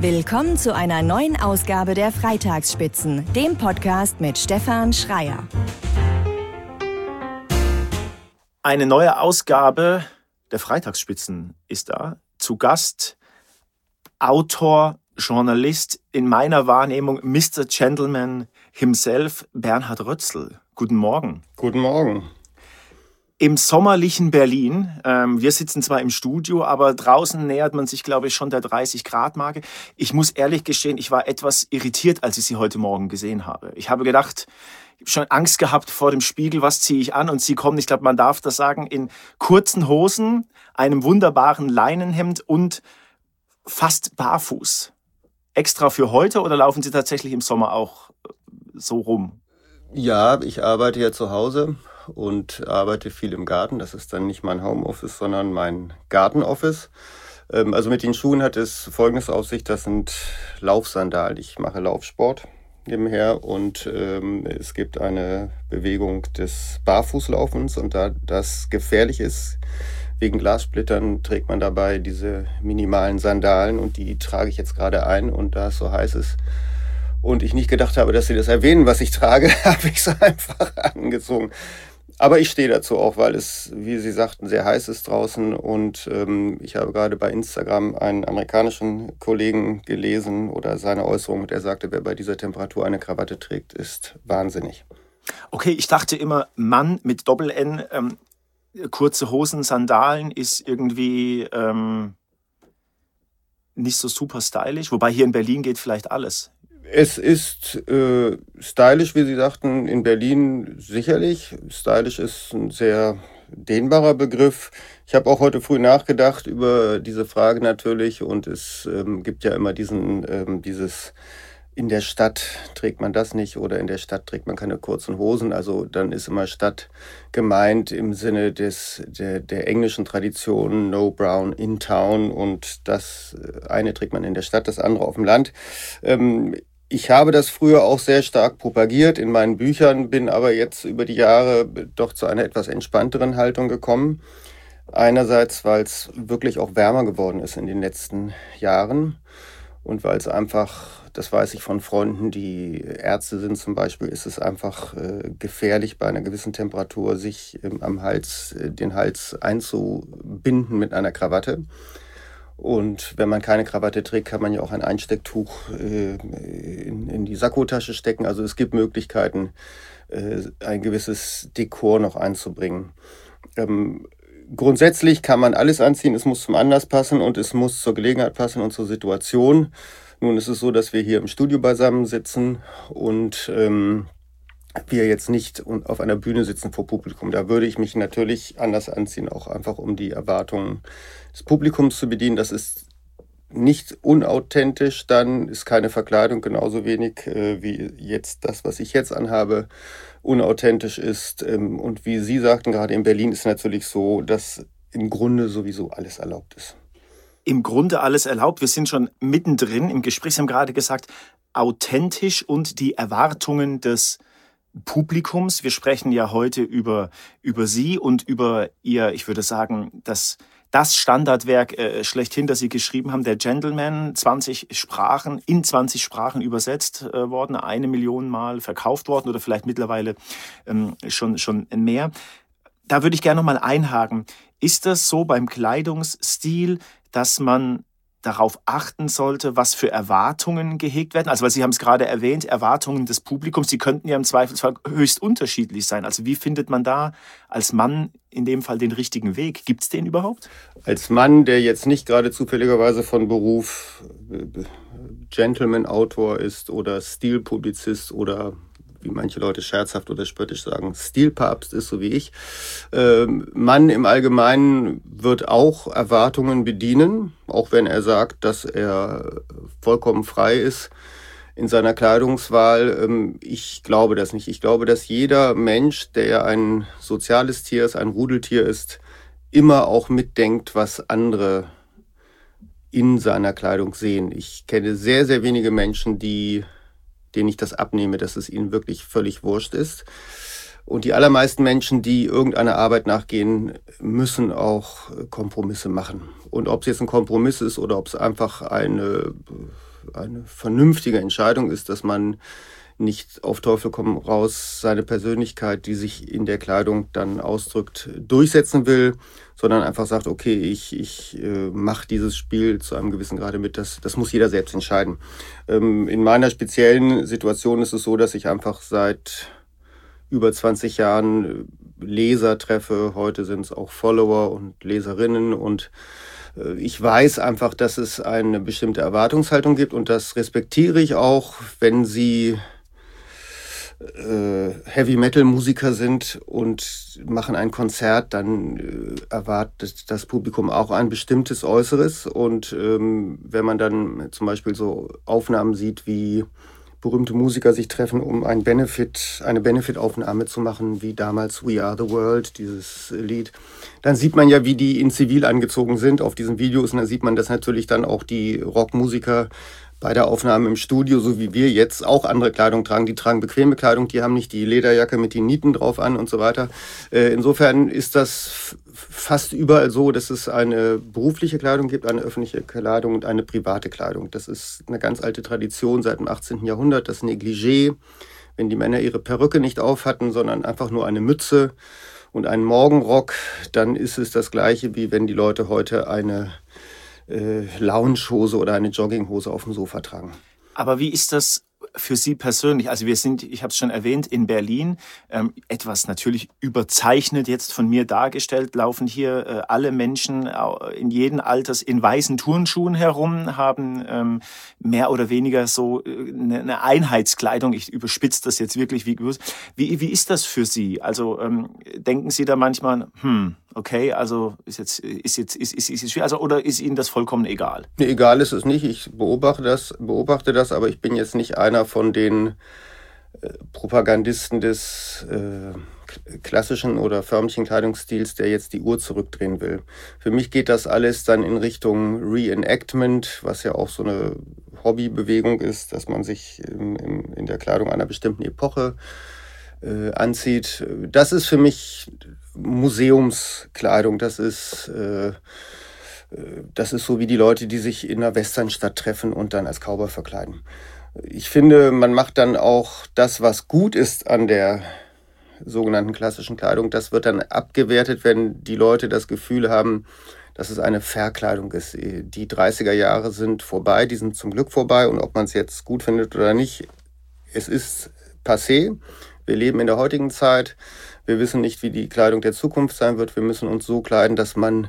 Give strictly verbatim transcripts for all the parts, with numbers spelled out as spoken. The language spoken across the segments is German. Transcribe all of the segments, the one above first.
Willkommen zu einer neuen Ausgabe der Freitagsspitzen, dem Podcast mit Stefan Schreier. Eine neue Ausgabe der Freitagsspitzen ist da. Zu Gast Autor, Journalist, in meiner Wahrnehmung Mister Gentleman himself, Bernhard Rötzl. Guten Morgen. Guten Morgen. Im sommerlichen Berlin, ähm, wir sitzen zwar im Studio, aber draußen nähert man sich, glaube ich, schon der dreißig-Grad-Marke. Ich muss ehrlich gestehen, ich war etwas irritiert, als ich Sie heute Morgen gesehen habe. Ich habe gedacht, ich habe schon Angst gehabt vor dem Spiegel, was ziehe ich an? Und Sie kommen, ich glaube, man darf das sagen, in kurzen Hosen, einem wunderbaren Leinenhemd und fast barfuß. Extra für heute oder laufen Sie tatsächlich im Sommer auch so rum? Ja, ich arbeite ja zu Hause und arbeite viel im Garten. Das ist dann nicht mein Homeoffice, sondern mein Gartenoffice. Also mit den Schuhen hat es Folgendes auf sich. Das sind Laufsandalen. Ich mache Laufsport nebenher und ähm, es gibt eine Bewegung des Barfußlaufens. Und da das gefährlich ist, wegen Glassplittern, trägt man dabei diese minimalen Sandalen. Und die trage ich jetzt gerade ein. Und da es so heiß ist und ich nicht gedacht habe, dass Sie das erwähnen, was ich trage, habe ich es einfach angezogen. Aber ich stehe dazu auch, weil es, wie Sie sagten, sehr heiß ist draußen. Und ähm, ich habe gerade bei Instagram einen amerikanischen Kollegen gelesen oder seine Äußerung. Der sagte, wer bei dieser Temperatur eine Krawatte trägt, ist wahnsinnig. Okay, ich dachte immer, Mann mit Doppel-N, ähm, kurze Hosen, Sandalen ist irgendwie ähm, nicht so super stylisch. Wobei hier in Berlin geht vielleicht alles. Es ist äh, stylisch, wie Sie sagten, in Berlin sicherlich. Stylisch ist ein sehr dehnbarer Begriff. Ich habe auch heute früh nachgedacht über diese Frage natürlich und es ähm, gibt ja immer diesen ähm, dieses in der Stadt trägt man das nicht oder in der Stadt trägt man keine kurzen Hosen. Also dann ist immer Stadt gemeint im Sinne des der, der englischen Tradition, no brown in town, und das eine trägt man in der Stadt, das andere auf dem Land. Ähm, Ich habe das früher auch sehr stark propagiert in meinen Büchern, bin aber jetzt über die Jahre doch zu einer etwas entspannteren Haltung gekommen. Einerseits, weil es wirklich auch wärmer geworden ist in den letzten Jahren und weil es einfach, das weiß ich von Freunden, die Ärzte sind zum Beispiel, ist es einfach äh, gefährlich bei einer gewissen Temperatur, sich ähm, am Hals, äh, den Hals einzubinden mit einer Krawatte. Und wenn man keine Krawatte trägt, kann man ja auch ein Einstecktuch äh, in, in die Sakkotasche stecken. Also es gibt Möglichkeiten, äh, ein gewisses Dekor noch einzubringen. Ähm, grundsätzlich kann man alles anziehen, es muss zum Anlass passen und es muss zur Gelegenheit passen und zur Situation. Nun ist es so, dass wir hier im Studio beisammen sitzen und ähm, wir jetzt nicht auf einer Bühne sitzen vor Publikum. Da würde ich mich natürlich anders anziehen, auch einfach um die Erwartungen des Publikums zu bedienen. Das ist nicht unauthentisch, dann ist keine Verkleidung genauso wenig äh, wie jetzt das, was ich jetzt anhabe, unauthentisch ist. Ähm, und wie Sie sagten, gerade in Berlin ist natürlich so, dass im Grunde sowieso alles erlaubt ist. Im Grunde alles erlaubt. Wir sind schon mittendrin im Gespräch. Sie haben gerade gesagt, authentisch und die Erwartungen des Publikums. Wir sprechen ja heute über, über Sie und über Ihr, ich würde sagen, das, das Standardwerk äh, schlechthin, das Sie geschrieben haben, der Gentleman, zwanzig Sprachen, in zwanzig Sprachen übersetzt äh, worden, eine Million Mal verkauft worden oder vielleicht mittlerweile ähm, schon, schon mehr. Da würde ich gerne noch mal einhaken. Ist das so beim Kleidungsstil, dass man darauf achten sollte, was für Erwartungen gehegt werden? Also, weil Sie haben es gerade erwähnt, Erwartungen des Publikums, die könnten ja im Zweifelsfall höchst unterschiedlich sein. Also wie findet man da als Mann in dem Fall den richtigen Weg? Gibt es den überhaupt? Als Mann, der jetzt nicht gerade zufälligerweise von Beruf Gentleman-Autor ist oder Stilpublizist oder wie manche Leute scherzhaft oder spöttisch sagen, Stilpapst ist, so wie ich. Ähm, Mann im Allgemeinen wird auch Erwartungen bedienen, auch wenn er sagt, dass er vollkommen frei ist in seiner Kleidungswahl. Ähm, ich glaube das nicht. Ich glaube, dass jeder Mensch, der ein soziales Tier ist, ein Rudeltier ist, immer auch mitdenkt, was andere in seiner Kleidung sehen. Ich kenne sehr, sehr wenige Menschen, die denen ich das abnehme, dass es ihnen wirklich völlig wurscht ist. Und die allermeisten Menschen, die irgendeiner Arbeit nachgehen, müssen auch Kompromisse machen. Und ob es jetzt ein Kompromiss ist oder ob es einfach eine, eine vernünftige Entscheidung ist, dass man nicht auf Teufel komm raus seine Persönlichkeit, die sich in der Kleidung dann ausdrückt, durchsetzen will, sondern einfach sagt, okay, ich, ich äh, mache dieses Spiel zu einem gewissen Grade mit, das, das muss jeder selbst entscheiden. Ähm, in meiner speziellen Situation ist es so, dass ich einfach seit über zwanzig Jahren Leser treffe, heute sind es auch Follower und Leserinnen und äh, ich weiß einfach, dass es eine bestimmte Erwartungshaltung gibt und das respektiere ich auch, wenn sie Heavy-Metal-Musiker sind und machen ein Konzert, dann äh, erwartet das Publikum auch ein bestimmtes Äußeres. Und ähm, wenn man dann zum Beispiel so Aufnahmen sieht, wie berühmte Musiker sich treffen, um ein Benefit, eine Benefit-Aufnahme zu machen, wie damals We Are the World, dieses Lied, dann sieht man ja, wie die in Zivil angezogen sind auf diesen Videos. Und dann sieht man, dass natürlich dann auch die Rockmusiker bei der Aufnahme im Studio, so wie wir jetzt, auch andere Kleidung tragen. Die tragen bequeme Kleidung, die haben nicht die Lederjacke mit den Nieten drauf an und so weiter. Insofern ist das fast überall so, dass es eine berufliche Kleidung gibt, eine öffentliche Kleidung und eine private Kleidung. Das ist eine ganz alte Tradition seit dem achtzehnten Jahrhundert, das Negligé, wenn die Männer ihre Perücke nicht auf hatten, sondern einfach nur eine Mütze und einen Morgenrock, dann ist es das Gleiche, wie wenn die Leute heute eine Äh, Loungehose oder eine Jogginghose auf dem Sofa tragen. Aber wie ist das für Sie persönlich? Also wir sind, ich habe es schon erwähnt, in Berlin, ähm, etwas natürlich überzeichnet jetzt von mir dargestellt, laufen hier äh, alle Menschen äh, in jedem Alters in weißen Turnschuhen herum, haben ähm, mehr oder weniger so äh, eine Einheitskleidung. Ich überspitze das jetzt wirklich. Wie, wie, wie ist das für Sie? Also ähm, denken Sie da manchmal, hm, okay, also ist jetzt, ist jetzt, ist, ist, ist jetzt schwierig, also, oder ist Ihnen das vollkommen egal? Nee, egal ist es nicht. Ich beobachte das, beobachte das, aber ich bin jetzt nicht einer von den äh, Propagandisten des äh, klassischen oder förmlichen Kleidungsstils, der jetzt die Uhr zurückdrehen will. Für mich geht das alles dann in Richtung Reenactment, was ja auch so eine Hobbybewegung ist, dass man sich im, im, in der Kleidung einer bestimmten Epoche äh, anzieht. Das ist für mich Museumskleidung, das ist, äh, das ist so wie die Leute, die sich in einer Westernstadt treffen und dann als Cowboy verkleiden. Ich finde, man macht dann auch das, was gut ist an der sogenannten klassischen Kleidung, das wird dann abgewertet, wenn die Leute das Gefühl haben, dass es eine Verkleidung ist. Die dreißiger Jahre sind vorbei, die sind zum Glück vorbei und ob man es jetzt gut findet oder nicht, es ist passé. Wir leben in der heutigen Zeit. Wir wissen nicht, wie die Kleidung der Zukunft sein wird. Wir müssen uns so kleiden, dass man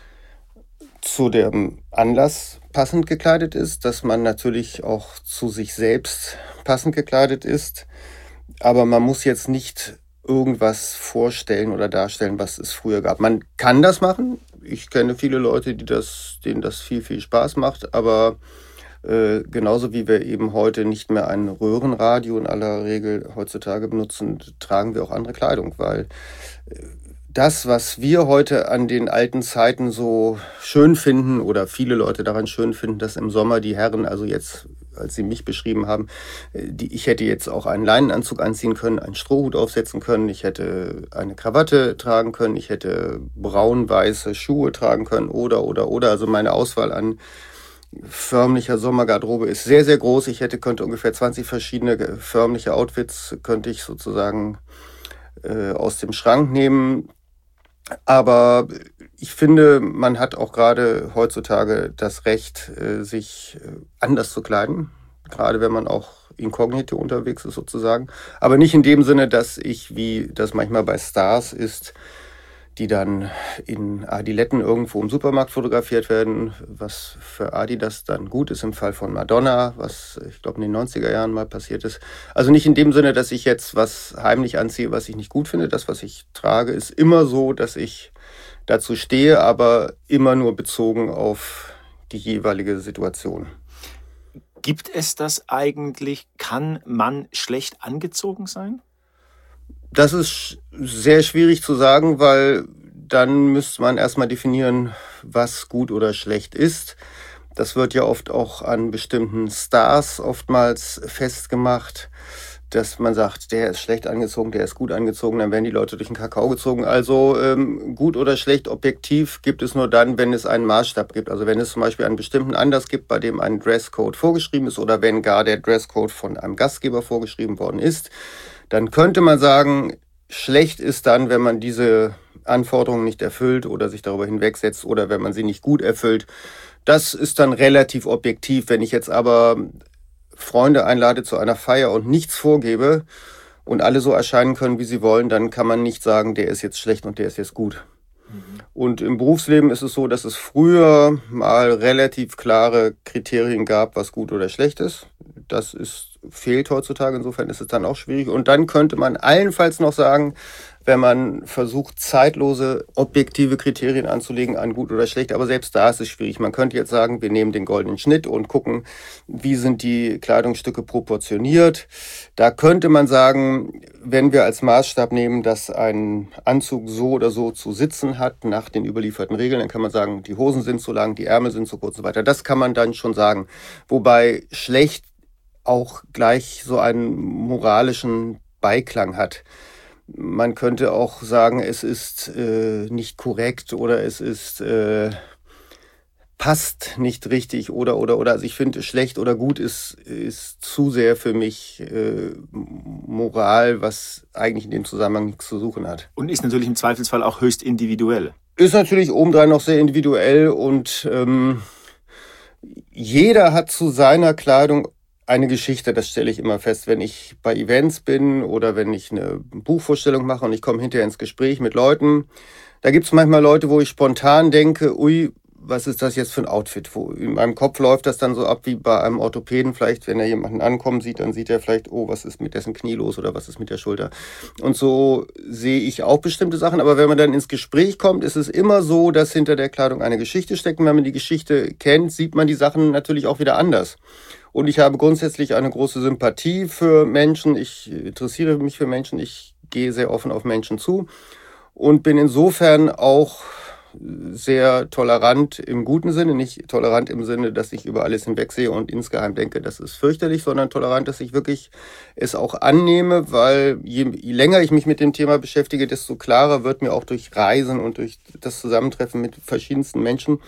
zu dem Anlass passend gekleidet ist, dass man natürlich auch zu sich selbst passend gekleidet ist. Aber man muss jetzt nicht irgendwas vorstellen oder darstellen, was es früher gab. Man kann das machen. Ich kenne viele Leute, die das, denen das viel, viel Spaß macht. Aber äh, genauso wie wir eben heute nicht mehr ein Röhrenradio in aller Regel heutzutage benutzen, tragen wir auch andere Kleidung, weil äh, das, was wir heute an den alten Zeiten so schön finden oder viele Leute daran schön finden, dass im Sommer die Herren, also jetzt, als sie mich beschrieben haben, die, ich hätte jetzt auch einen Leinenanzug anziehen können, einen Strohhut aufsetzen können, ich hätte eine Krawatte tragen können, ich hätte braun-weiße Schuhe tragen können oder, oder, oder. Also meine Auswahl an förmlicher Sommergarderobe ist sehr, sehr groß. Ich hätte, könnte ungefähr zwanzig verschiedene förmliche Outfits, könnte ich sozusagen äh, aus dem Schrank nehmen. Aber ich finde, man hat auch gerade heutzutage das Recht, sich anders zu kleiden. Gerade wenn man auch inkognito unterwegs ist sozusagen. Aber nicht in dem Sinne, dass ich, wie das manchmal bei Stars ist, die dann in Adiletten irgendwo im Supermarkt fotografiert werden, was für Adidas dann gut ist im Fall von Madonna, was ich glaube in den neunziger Jahren mal passiert ist. Also nicht in dem Sinne, dass ich jetzt was heimlich anziehe, was ich nicht gut finde. Das, was ich trage, ist immer so, dass ich dazu stehe, aber immer nur bezogen auf die jeweilige Situation. Gibt es das eigentlich? Kann man schlecht angezogen sein? Das ist sehr schwierig zu sagen, weil dann müsste man erstmal definieren, was gut oder schlecht ist. Das wird ja oft auch an bestimmten Stars oftmals festgemacht. dass man sagt, der ist schlecht angezogen, der ist gut angezogen, dann werden die Leute durch den Kakao gezogen. Also ähm, gut oder schlecht objektiv gibt es nur dann, wenn es einen Maßstab gibt. Also wenn es zum Beispiel einen bestimmten Anlass gibt, bei dem ein Dresscode vorgeschrieben ist oder wenn gar der Dresscode von einem Gastgeber vorgeschrieben worden ist, dann könnte man sagen, schlecht ist dann, wenn man diese Anforderungen nicht erfüllt oder sich darüber hinwegsetzt oder wenn man sie nicht gut erfüllt. Das ist dann relativ objektiv. Wenn ich jetzt aber Freunde einlade zu einer Feier und nichts vorgebe und alle so erscheinen können, wie sie wollen, dann kann man nicht sagen, der ist jetzt schlecht und der ist jetzt gut. Mhm. Und im Berufsleben ist es so, dass es früher mal relativ klare Kriterien gab, was gut oder schlecht ist. Das ist, fehlt heutzutage, insofern ist es dann auch schwierig. Und dann könnte man allenfalls noch sagen, wenn man versucht, zeitlose, objektive Kriterien anzulegen an gut oder schlecht. Aber selbst da ist es schwierig. Man könnte jetzt sagen, wir nehmen den goldenen Schnitt und gucken, wie sind die Kleidungsstücke proportioniert. Da könnte man sagen, wenn wir als Maßstab nehmen, dass ein Anzug so oder so zu sitzen hat, nach den überlieferten Regeln, dann kann man sagen, die Hosen sind so lang, die Ärmel sind so kurz und so weiter. Das kann man dann schon sagen. Wobei schlecht auch gleich so einen moralischen Beiklang hat. Man könnte auch sagen, es ist äh, nicht korrekt oder es ist äh, passt nicht richtig oder oder oder. Also ich finde, schlecht oder gut ist ist zu sehr für mich äh, Moral, was eigentlich in dem Zusammenhang nichts zu suchen hat. Und ist natürlich im Zweifelsfall auch höchst individuell. Ist natürlich obendrein noch sehr individuell und ähm, jeder hat zu seiner Kleidung eine Geschichte, das stelle ich immer fest, wenn ich bei Events bin oder wenn ich eine Buchvorstellung mache und ich komme hinterher ins Gespräch mit Leuten. Da gibt es manchmal Leute, wo ich spontan denke, ui, was ist das jetzt für ein Outfit? Wo in meinem Kopf läuft das dann so ab wie bei einem Orthopäden vielleicht, wenn er jemanden ankommen sieht, dann sieht er vielleicht, oh, was ist mit dessen Knie los oder was ist mit der Schulter? Und so sehe ich auch bestimmte Sachen, aber wenn man dann ins Gespräch kommt, ist es immer so, dass hinter der Kleidung eine Geschichte steckt. Und wenn man die Geschichte kennt, sieht man die Sachen natürlich auch wieder anders. Und ich habe grundsätzlich eine große Sympathie für Menschen. Ich interessiere mich für Menschen. Ich gehe sehr offen auf Menschen zu und bin insofern auch sehr tolerant im guten Sinne. Nicht tolerant im Sinne, dass ich über alles hinwegsehe und insgeheim denke, das ist fürchterlich, sondern tolerant, dass ich wirklich es auch annehme, weil je, je länger ich mich mit dem Thema beschäftige, desto klarer wird mir auch durch Reisen und durch das Zusammentreffen mit verschiedensten Menschen,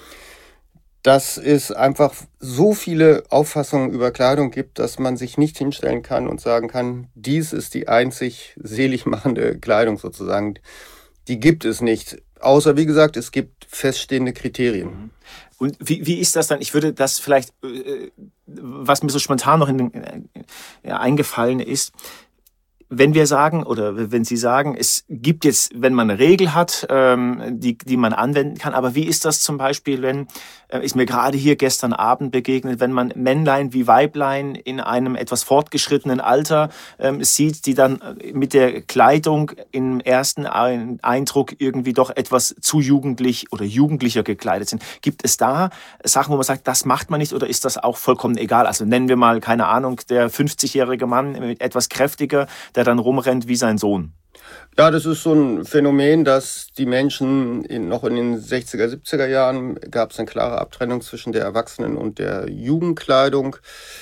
dass es einfach so viele Auffassungen über Kleidung gibt, dass man sich nicht hinstellen kann und sagen kann, dies ist die einzig selig machende Kleidung sozusagen. Die gibt es nicht. Außer, wie gesagt, es gibt feststehende Kriterien. Und wie, wie ist das dann? Ich würde das vielleicht, äh, was mir so spontan noch in den, äh, ja, eingefallen ist, wenn wir sagen, oder wenn Sie sagen, es gibt jetzt, wenn man eine Regel hat, ähm, die, die man anwenden kann, aber wie ist das zum Beispiel, wenn, äh, ist mir gerade hier gestern Abend begegnet, wenn man Männlein wie Weiblein in einem etwas fortgeschrittenen Alter ähm, sieht, die dann mit der Kleidung im ersten Eindruck irgendwie doch etwas zu jugendlich oder jugendlicher gekleidet sind. Gibt es da Sachen, wo man sagt, das macht man nicht, oder ist das auch vollkommen egal? Also nennen wir mal, keine Ahnung, der fünfzigjährige Mann mit etwas kräftiger, der dann rumrennt wie sein Sohn. Ja, das ist so ein Phänomen, dass die Menschen in, noch in den sechziger, siebziger Jahren gab es eine klare Abtrennung zwischen der Erwachsenen- und der Jugendkleidung.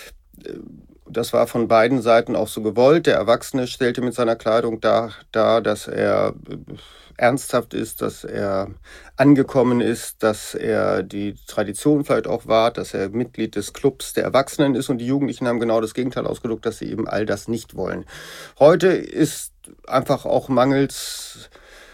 Das war von beiden Seiten auch so gewollt. Der Erwachsene stellte mit seiner Kleidung dar, dar, dass er ernsthaft ist, dass er angekommen ist, dass er die Tradition vielleicht auch wahrt, dass er Mitglied des Clubs der Erwachsenen ist, und die Jugendlichen haben genau das Gegenteil ausgedrückt, dass sie eben all das nicht wollen. Heute ist einfach auch mangels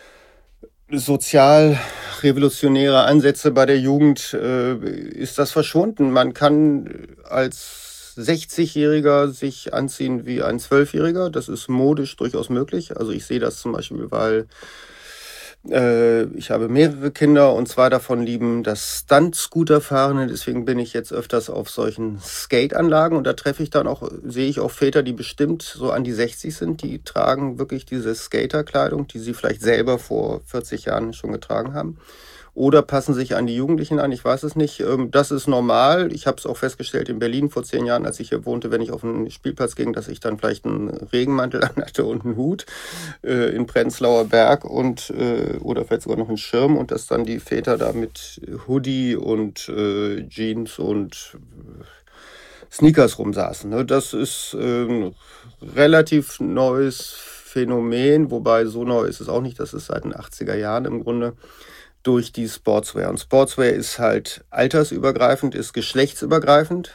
sozialrevolutionärer Ansätze bei der Jugend äh, ist das verschwunden. Man kann als sechzigjähriger sich anziehen wie ein Zwölfjähriger. Das ist modisch durchaus möglich. Also ich sehe das zum Beispiel, weil äh, ich habe mehrere Kinder und zwei davon lieben das Stunt-Scooter-Fahren. Deswegen bin ich jetzt öfters auf solchen Skate-Anlagen und da treffe ich dann auch, sehe ich auch Väter, die bestimmt so an die sechzig sind, die tragen wirklich diese Skater-Kleidung, die sie vielleicht selber vor vierzig Jahren schon getragen haben. Oder passen sich an die Jugendlichen an, ich weiß es nicht. Das ist normal. Ich habe es auch festgestellt in Berlin vor zehn Jahren, als ich hier wohnte, wenn ich auf einen Spielplatz ging, dass ich dann vielleicht einen Regenmantel anhatte und einen Hut äh, in Prenzlauer Berg und äh, oder vielleicht sogar noch einen Schirm, und dass dann die Väter da mit Hoodie und äh, Jeans und Sneakers rumsaßen. Das ist ein relativ neues Phänomen, wobei so neu ist es auch nicht, das ist seit den achtziger Jahren im Grunde, durch die Sportswear. Und Sportswear ist halt altersübergreifend, ist geschlechtsübergreifend.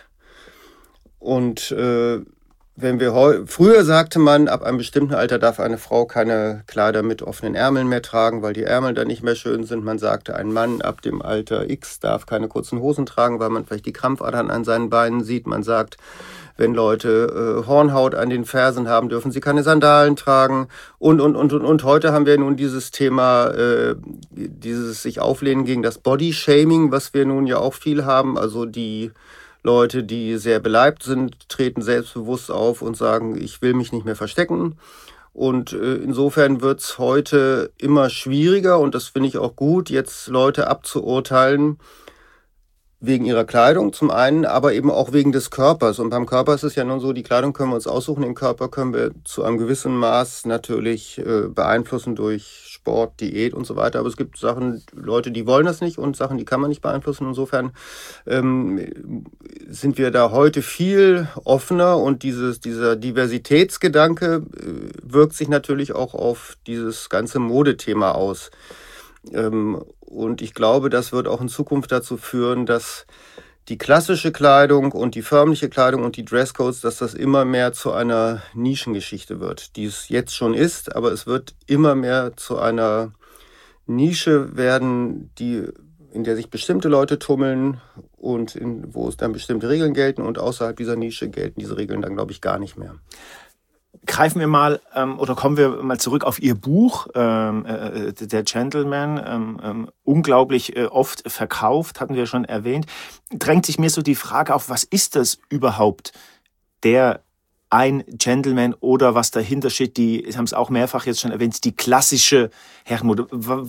Und äh, wenn wir heu- früher sagte man, ab einem bestimmten Alter darf eine Frau keine Kleider mit offenen Ärmeln mehr tragen, weil die Ärmel dann nicht mehr schön sind. Man sagte, ein Mann ab dem Alter X darf keine kurzen Hosen tragen, weil man vielleicht die Krampfadern an seinen Beinen sieht. Man sagt, wenn Leute äh, Hornhaut an den Fersen haben, dürfen sie keine Sandalen tragen. Und, und, und, und, und heute haben wir nun dieses Thema, äh, dieses sich auflehnen gegen das Body-Shaming, was wir nun ja auch viel haben. Also die Leute, die sehr beleibt sind, treten selbstbewusst auf und sagen, ich will mich nicht mehr verstecken. Und äh, insofern wird es heute immer schwieriger, und das finde ich auch gut, jetzt Leute abzuurteilen wegen ihrer Kleidung zum einen, aber eben auch wegen des Körpers. Und beim Körper ist es ja nun so, die Kleidung können wir uns aussuchen, den Körper können wir zu einem gewissen Maß natürlich äh, beeinflussen durch Sport, Diät und so weiter. Aber es gibt Sachen, Leute, die wollen das nicht, und Sachen, die kann man nicht beeinflussen. Insofern ähm, sind wir da heute viel offener, und dieses, dieser Diversitätsgedanke äh, wirkt sich natürlich auch auf dieses ganze Modethema aus. Ähm, und ich glaube, das wird auch in Zukunft dazu führen, dass die klassische Kleidung und die förmliche Kleidung und die Dresscodes, dass das immer mehr zu einer Nischengeschichte wird, die es jetzt schon ist, aber es wird immer mehr zu einer Nische werden, die, in der sich bestimmte Leute tummeln und in, wo es dann bestimmte Regeln gelten, und außerhalb dieser Nische gelten diese Regeln dann, glaube ich, gar nicht mehr. Greifen wir mal ähm, oder kommen wir mal zurück auf Ihr Buch, ähm, äh, Der Gentleman, ähm, ähm, unglaublich äh, oft verkauft, hatten wir schon erwähnt. Drängt sich mir so die Frage auf, was ist das überhaupt, der ein Gentleman, oder was dahinter steht, die, Sie haben es auch mehrfach jetzt schon erwähnt, die klassische Herrenmode.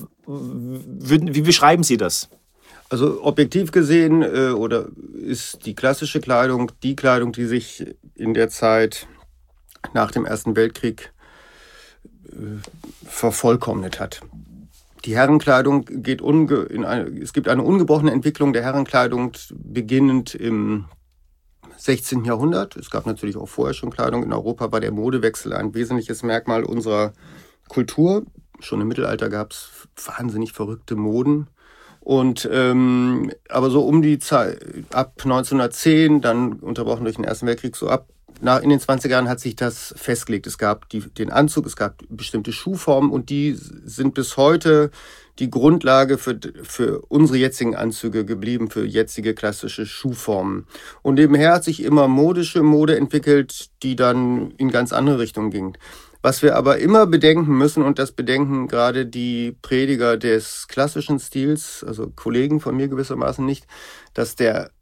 Wie beschreiben Sie das? Also objektiv gesehen äh, oder ist die klassische Kleidung die Kleidung, die sich in der Zeit nach dem Ersten Weltkrieg äh, vervollkommnet hat. Die Herrenkleidung geht unge- in eine, es gibt eine ungebrochene Entwicklung der Herrenkleidung, beginnend im sechzehnten Jahrhundert. Es gab natürlich auch vorher schon Kleidung. In Europa war der Modewechsel ein wesentliches Merkmal unserer Kultur. Schon im Mittelalter gab es wahnsinnig verrückte Moden. Und ähm, aber so um die Zeit, ab neunzehnhundertzehn, dann unterbrochen durch den Ersten Weltkrieg, so ab nach, in den zwanziger Jahren hat sich das festgelegt. Es gab die, den Anzug, es gab bestimmte Schuhformen, und die sind bis heute die Grundlage für, für unsere jetzigen Anzüge geblieben, für jetzige klassische Schuhformen. Und nebenher hat sich immer modische Mode entwickelt, die dann in ganz andere Richtungen ging. Was wir aber immer bedenken müssen, und das bedenken gerade die Prediger des klassischen Stils, also Kollegen von mir gewissermaßen nicht, dass der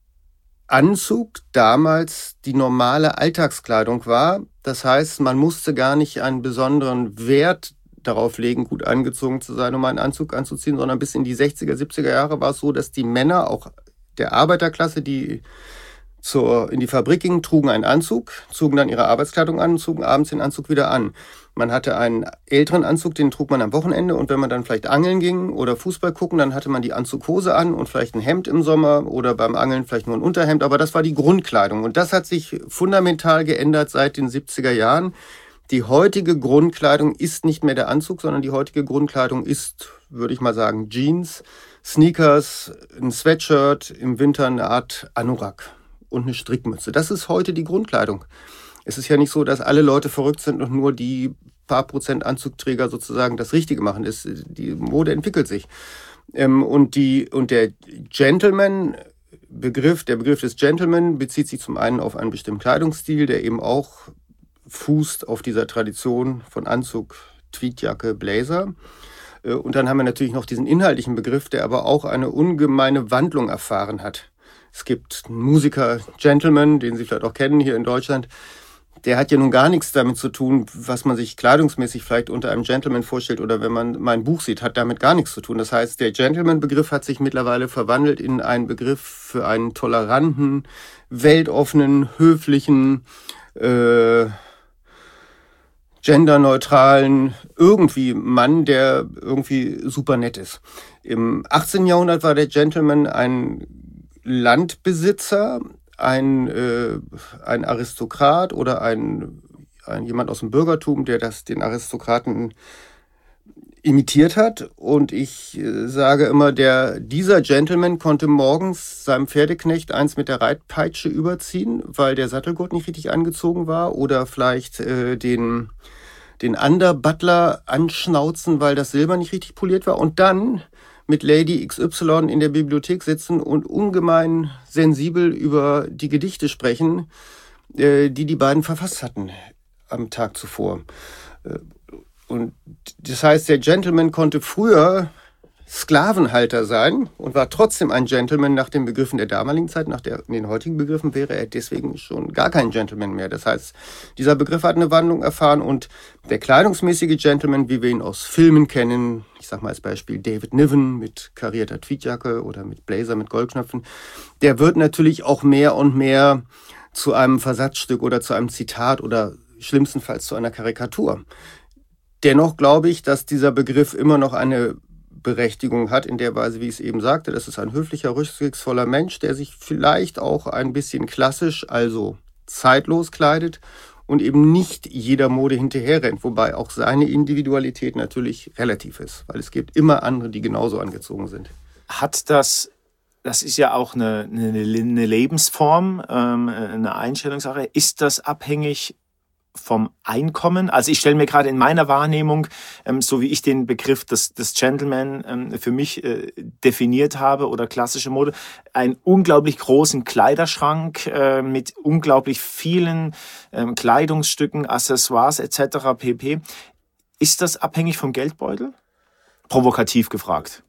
Anzug damals die normale Alltagskleidung war. Das heißt, man musste gar nicht einen besonderen Wert darauf legen, gut angezogen zu sein, um einen Anzug anzuziehen, sondern bis in die sechziger, siebziger Jahre war es so, dass die Männer, auch der Arbeiterklasse, die zur, in die Fabrik gingen, trugen einen Anzug, zogen dann ihre Arbeitskleidung an und zogen abends den Anzug wieder an. Man hatte einen älteren Anzug, den trug man am Wochenende, und wenn man dann vielleicht angeln ging oder Fußball gucken, dann hatte man die Anzughose an und vielleicht ein Hemd im Sommer oder beim Angeln vielleicht nur ein Unterhemd, aber das war die Grundkleidung, und das hat sich fundamental geändert seit den siebziger Jahren. Die heutige Grundkleidung ist nicht mehr der Anzug, sondern die heutige Grundkleidung ist, würde ich mal sagen, Jeans, Sneakers, ein Sweatshirt, im Winter eine Art Anorak und eine Strickmütze. Das ist heute die Grundkleidung. Es ist ja nicht so, dass alle Leute verrückt sind und nur die paar Prozent Anzugträger sozusagen das Richtige machen. Es, die Mode entwickelt sich. Und, die, und der Gentleman-Begriff, der Begriff des Gentleman bezieht sich zum einen auf einen bestimmten Kleidungsstil, der eben auch fußt auf dieser Tradition von Anzug, Tweedjacke, Blazer. Und dann haben wir natürlich noch diesen inhaltlichen Begriff, der aber auch eine ungemeine Wandlung erfahren hat. Es gibt einen Musiker, Gentleman, den Sie vielleicht auch kennen hier in Deutschland. Der hat ja nun gar nichts damit zu tun, was man sich kleidungsmäßig vielleicht unter einem Gentleman vorstellt, oder wenn man mein Buch sieht, hat damit gar nichts zu tun. Das heißt, der Gentleman-Begriff hat sich mittlerweile verwandelt in einen Begriff für einen toleranten, weltoffenen, höflichen, äh, genderneutralen, irgendwie Mann, der irgendwie super nett ist. Im achtzehnten Jahrhundert war der Gentleman ein Landbesitzer, ein, äh, ein Aristokrat oder ein, ein jemand aus dem Bürgertum, der das den Aristokraten imitiert hat. Und ich äh, sage immer, der, dieser Gentleman konnte morgens seinem Pferdeknecht eins mit der Reitpeitsche überziehen, weil der Sattelgurt nicht richtig angezogen war, oder vielleicht äh, den, den Underbutler anschnauzen, weil das Silber nicht richtig poliert war, und dann mit Lady X Y in der Bibliothek sitzen und ungemein sensibel über die Gedichte sprechen, äh, die die beiden verfasst hatten am Tag zuvor. Äh, Und das heißt, der Gentleman konnte früher Sklavenhalter sein und war trotzdem ein Gentleman nach den Begriffen der damaligen Zeit. Nach der, den heutigen Begriffen wäre er deswegen schon gar kein Gentleman mehr. Das heißt, dieser Begriff hat eine Wandlung erfahren, und der kleidungsmäßige Gentleman, wie wir ihn aus Filmen kennen, ich sage mal als Beispiel David Niven mit karierter Tweedjacke oder mit Blazer mit Goldknöpfen, der wird natürlich auch mehr und mehr zu einem Versatzstück oder zu einem Zitat oder schlimmstenfalls zu einer Karikatur. Dennoch glaube ich, dass dieser Begriff immer noch eine Berechtigung hat, in der Weise, wie ich es eben sagte. Das ist ein höflicher, rücksichtsvoller Mensch, der sich vielleicht auch ein bisschen klassisch, also zeitlos kleidet und eben nicht jeder Mode hinterherrennt, wobei auch seine Individualität natürlich relativ ist, weil es gibt immer andere, die genauso angezogen sind. Hat das, das ist ja auch eine, eine, eine Lebensform, eine Einstellungssache, ist das abhängig vom Einkommen? Also ich stelle mir gerade in meiner Wahrnehmung, ähm, so wie ich den Begriff des, des Gentleman ähm, für mich äh, definiert habe oder klassische Mode, einen unglaublich großen Kleiderschrank äh, mit unglaublich vielen ähm, Kleidungsstücken, Accessoires et cetera pp. Ist das abhängig vom Geldbeutel? Provokativ gefragt.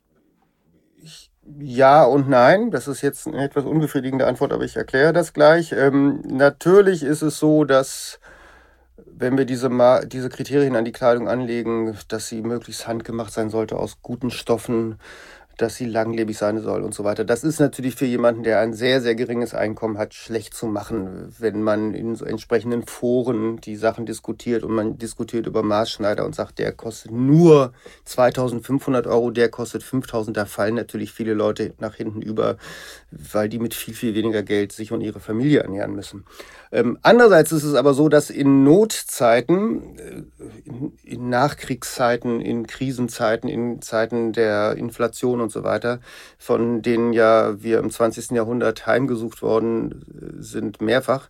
Ja und nein, das ist jetzt eine etwas unbefriedigende Antwort, aber ich erkläre das gleich. Ähm, natürlich ist es so, dass wenn wir diese, Ma- diese Kriterien an die Kleidung anlegen, dass sie möglichst handgemacht sein sollte aus guten Stoffen, dass sie langlebig sein soll und so weiter. Das ist natürlich für jemanden, der ein sehr, sehr geringes Einkommen hat, schlecht zu machen, wenn man in so entsprechenden Foren die Sachen diskutiert und man diskutiert über Maßschneider und sagt, der kostet nur zweitausendfünfhundert Euro, der kostet fünftausend. Da fallen natürlich viele Leute nach hinten über, weil die mit viel, viel weniger Geld sich und ihre Familie ernähren müssen. Ähm, andererseits ist es aber so, dass in Notzeiten, in, in Nachkriegszeiten, in Krisenzeiten, in Zeiten der Inflation und so weiter, von denen ja wir im zwanzigsten Jahrhundert heimgesucht worden sind mehrfach,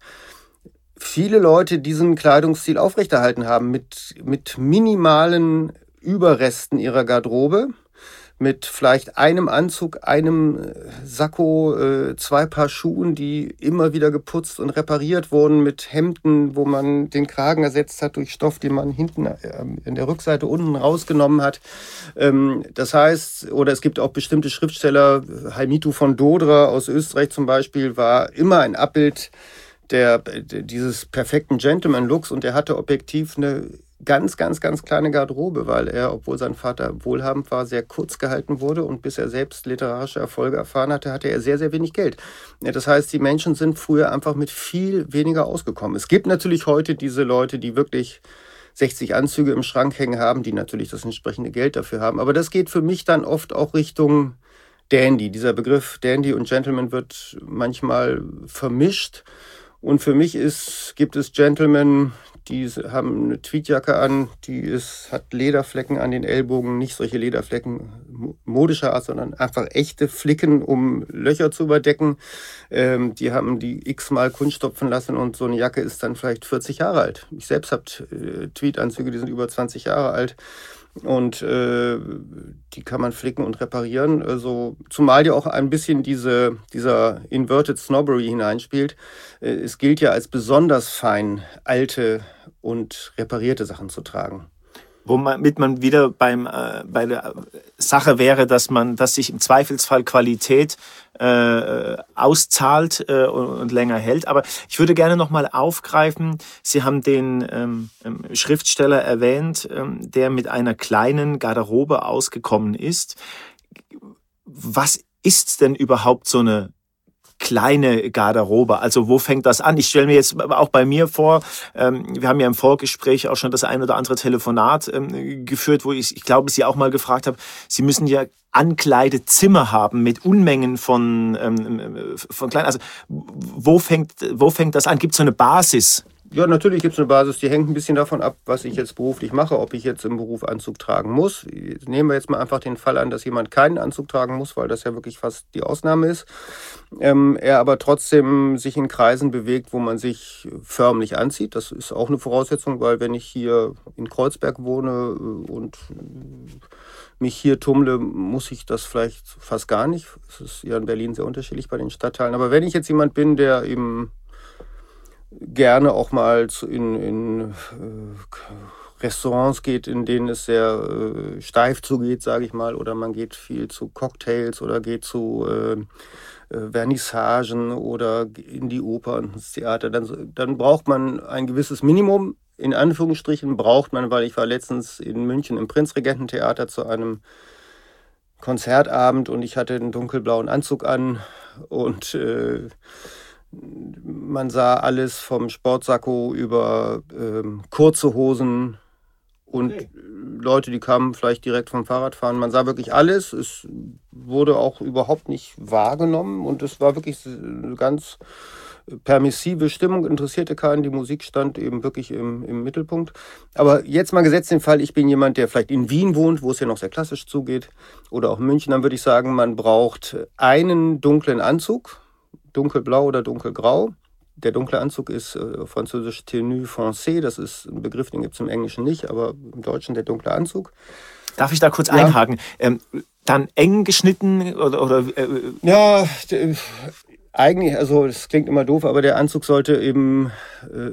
viele Leute diesen Kleidungsstil aufrechterhalten haben mit, mit minimalen Überresten ihrer Garderobe, mit vielleicht einem Anzug, einem Sakko, äh, zwei Paar Schuhen, die immer wieder geputzt und repariert wurden, mit Hemden, wo man den Kragen ersetzt hat durch Stoff, den man hinten äh, in der Rückseite unten rausgenommen hat. Ähm, das heißt, oder es gibt auch bestimmte Schriftsteller, Heimito von Dodra aus Österreich zum Beispiel, war immer ein Abbild der, dieses perfekten Gentleman-Looks, und er hatte objektiv eine ganz, ganz, ganz kleine Garderobe, weil er, obwohl sein Vater wohlhabend war, sehr kurz gehalten wurde, und bis er selbst literarische Erfolge erfahren hatte, hatte er sehr, sehr wenig Geld. Das heißt, die Menschen sind früher einfach mit viel weniger ausgekommen. Es gibt natürlich heute diese Leute, die wirklich sechzig Anzüge im Schrank hängen haben, die natürlich das entsprechende Geld dafür haben. Aber das geht für mich dann oft auch Richtung Dandy. Dieser Begriff Dandy und Gentleman wird manchmal vermischt. Und für mich ist, gibt es Gentlemen, die haben eine Tweedjacke an, die ist, hat Lederflecken an den Ellbogen, nicht solche Lederflecken modischer Art, sondern einfach echte Flicken, um Löcher zu überdecken. Ähm, die haben die x-mal Kunststopfen lassen, und so eine Jacke ist dann vielleicht vierzig Jahre alt. Ich selbst habe äh, Tweedanzüge, die sind über zwanzig Jahre alt. Und äh, die kann man flicken und reparieren. Also, zumal ja auch ein bisschen diese, dieser Inverted Snobbery hineinspielt. Äh, es gilt ja als besonders fein, alte und reparierte Sachen zu tragen. Womit man wieder beim, äh, bei der Sache wäre, dass man, dass sich im Zweifelsfall Qualität äh, auszahlt äh, und, und länger hält. Aber ich würde gerne nochmal aufgreifen, Sie haben den ähm, Schriftsteller erwähnt, ähm, der mit einer kleinen Garderobe ausgekommen ist. Was ist denn überhaupt so eine kleine Garderobe? Also wo fängt das an? Ich stelle mir jetzt auch bei mir vor, ähm, wir haben ja im Vorgespräch auch schon das ein oder andere Telefonat ähm, geführt, wo ich, ich glaube, Sie auch mal gefragt habe, Sie müssen ja Ankleidezimmer haben mit Unmengen von, ähm, von kleinen. Also wo fängt, wo fängt das an? Gibt es so eine Basis? Ja, natürlich gibt es eine Basis, die hängt ein bisschen davon ab, was ich jetzt beruflich mache, ob ich jetzt im Beruf Anzug tragen muss. Nehmen wir jetzt mal einfach den Fall an, dass jemand keinen Anzug tragen muss, weil das ja wirklich fast die Ausnahme ist. Ähm, er aber trotzdem sich in Kreisen bewegt, wo man sich förmlich anzieht. Das ist auch eine Voraussetzung, weil wenn ich hier in Kreuzberg wohne und mich hier tummle, muss ich das vielleicht fast gar nicht. Es ist ja in Berlin sehr unterschiedlich bei den Stadtteilen. Aber wenn ich jetzt jemand bin, der eben gerne auch mal in, in äh, Restaurants geht, in denen es sehr äh, steif zugeht, sage ich mal, oder man geht viel zu Cocktails oder geht zu äh, äh, Vernissagen oder in die Oper und ins Theater, dann, dann braucht man ein gewisses Minimum, in Anführungsstrichen braucht man, weil ich war letztens in München im Prinzregententheater zu einem Konzertabend und ich hatte einen dunkelblauen Anzug an und äh, man sah alles vom Sportsacko über ähm, kurze Hosen und okay. Leute, die kamen vielleicht direkt vom Fahrradfahren. Man sah wirklich alles. Es wurde auch überhaupt nicht wahrgenommen und es war wirklich eine ganz permissive Stimmung, interessierte keinen. Die Musik stand eben wirklich im, im Mittelpunkt. Aber jetzt mal gesetzt den Fall, ich bin jemand, der vielleicht in Wien wohnt, wo es ja noch sehr klassisch zugeht, oder auch in München, dann würde ich sagen, man braucht einen dunklen Anzug, dunkelblau oder dunkelgrau. Der dunkle Anzug ist äh, französisch tenue foncée, das ist ein Begriff, den gibt es im Englischen nicht, aber im Deutschen der dunkle Anzug. Darf ich da kurz ja. einhaken? Ähm, dann eng geschnitten oder... oder äh, ja, d- eigentlich, also das klingt immer doof, aber der Anzug sollte eben äh,